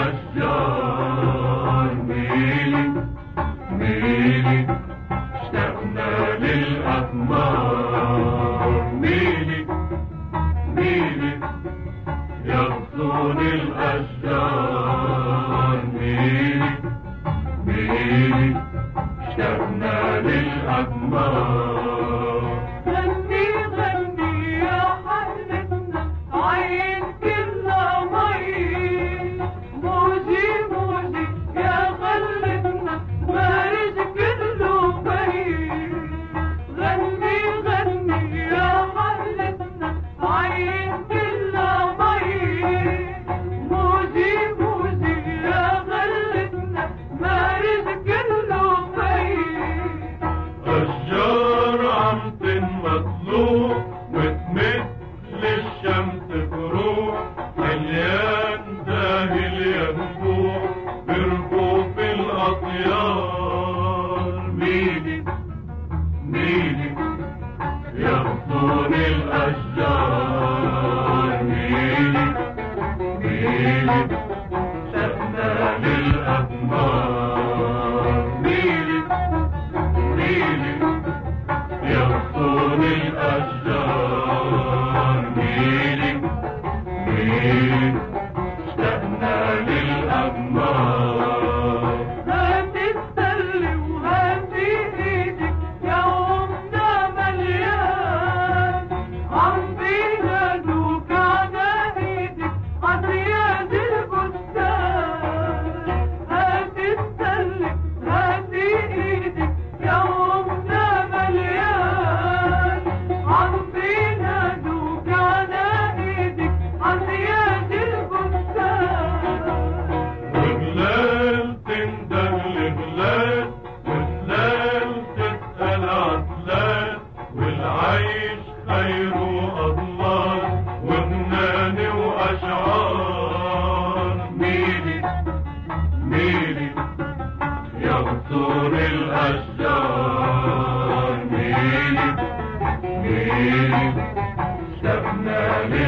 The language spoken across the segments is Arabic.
الأشجار ميلي ميلي اشتقنا للأثمار ميلي ميلي يا غصون الأشجار ميلي ميلي اشتقنا للأثمار ميلي ميلي يا غصون الأشجار ميلي ميلي اشتقنا للأثمار ميلي ميلي يا غصون الأشجار ميلي ميلي اشتقنا للأثمار والعيش خير أضلال وغنان وأشعار ميلي ميلي يا غصون الأشجار ميلي ميلي اشتقنا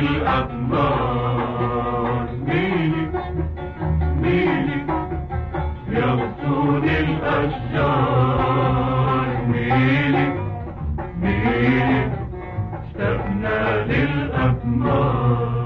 للأثمار ميلي ميلي يا غصون الأشجار ميلي ميلي اشتقنا للأثمار